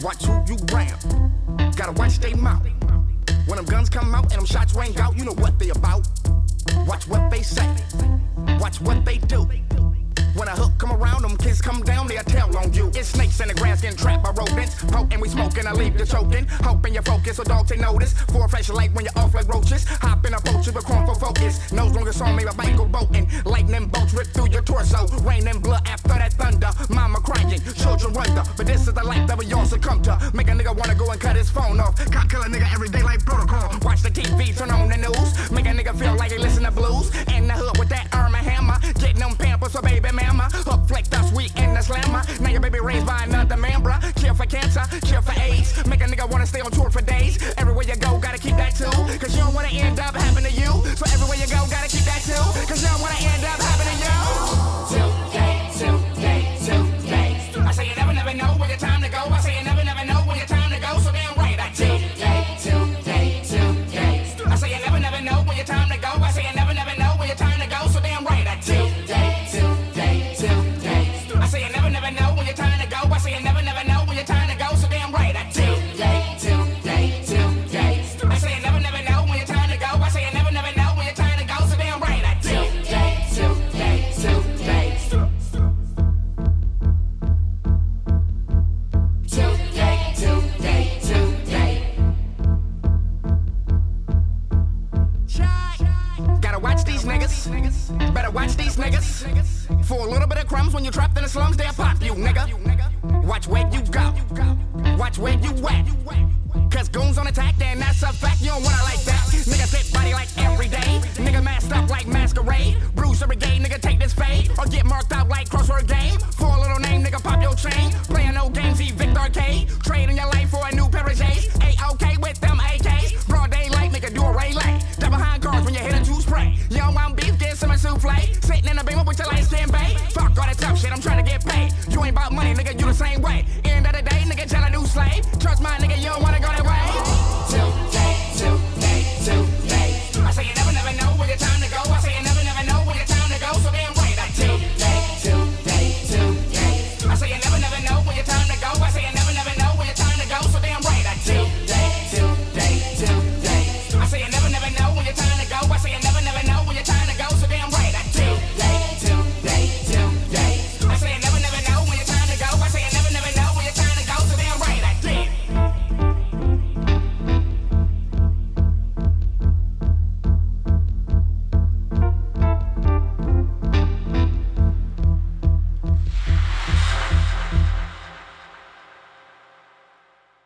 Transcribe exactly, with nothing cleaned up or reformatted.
Watch who you round. Gotta watch they mouth. When them guns come out and them shots ring out, you know what they about. Watch what they say. Watch what they do. When a hook come around, them kids come down, they'll tell on you. It's snakes in the grass getting trapped by rodents. Poke and we smoking, I leave you choking. Hoping you focus so dogs take notice. For a flashlight when you're off like roaches. Hop in a boat, you become for focus. Nose longer song, maybe a bike go boating. Lightning bolts rip through your torso. Rain and blood after that thunder. Mama crying, children wonder. But this is the life that we all succumb to. Make a nigga wanna go and cut his phone off. Cop kill a nigga every day like protocol. Watch the T V, turn on the news. Make a nigga feel like he listen to blues. In the hood with that arm and hammer. Getting them pampers for baby mama. Hook flicked us, we in the slammer. Now your baby raised by another man, bruh. Kill for cancer, kill for AIDS. Make a nigga wanna stay on tour for days. Everywhere you go, gotta keep that too. Cause you don't wanna end up having to you. So everywhere you go, gotta keep that too. Cause you don't wanna end up having to you. Today, today, today. I say you never, never know when your time to go. I say you never, never know when your time to go. So damn right, I do. Today, today, today. I say you never, never know when your time to go. I say you never, never know when your time to go. So damn right, I do. Today, today, today. I say you never, never know when your time to go. I say you never, never know when your time to go. So damn right, I do. Today, today, today. I say you never, never know when your time to go. I say you never, never know when your time to go. So damn right, I do. Today, today, today. Today, today, today. Gotta watch these niggas. Better watch these niggas. For a little bit of crumbs when you're trapped in the slums, they'll pop you, nigga. Watch where you go. Watch where you at. Cause goons on attack, then that's a fact. You don't wanna like that. Nigga fit body like every day. Nigga masked up like masquerade. Bruiser brigade, nigga take this fade. Or get marked out like crossword game. For a little name, nigga pop your chain. Playing no games, eat Victor Arcade. Trading your life for a new pair of J's. A-okay with them A Ks. Broad daylight, nigga do a relay. Double behind cars when you hit a two spray. You don't want beef, get some souffle. Sitting in the beamer with your light skin bae. Fuck all that tough shit, I'm trying to get paid. You ain't about money, nigga, you the same way. End of the day, nigga, tell a new slave. Trust my nigga, you don't wanna